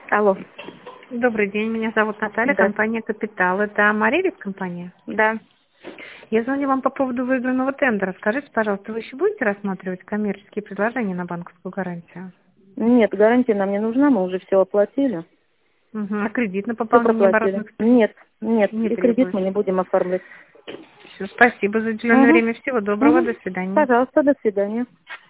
Алло. Добрый день, меня зовут Наталья, Да. компания «Капитал». Это Марилис компания? Да. Я звоню вам по поводу выигранного тендера. Скажите, пожалуйста, вы еще будете рассматривать коммерческие предложения на банковскую гарантию? Нет, гарантия нам не нужна, мы уже все оплатили. Угу. А кредит на Все пополнение проплатили. оборотных Нет, не и кредит мы требуется? не будем оформлять. Все, спасибо за уделенное Угу. время. Всего доброго, Угу. до свидания. Пожалуйста, до свидания.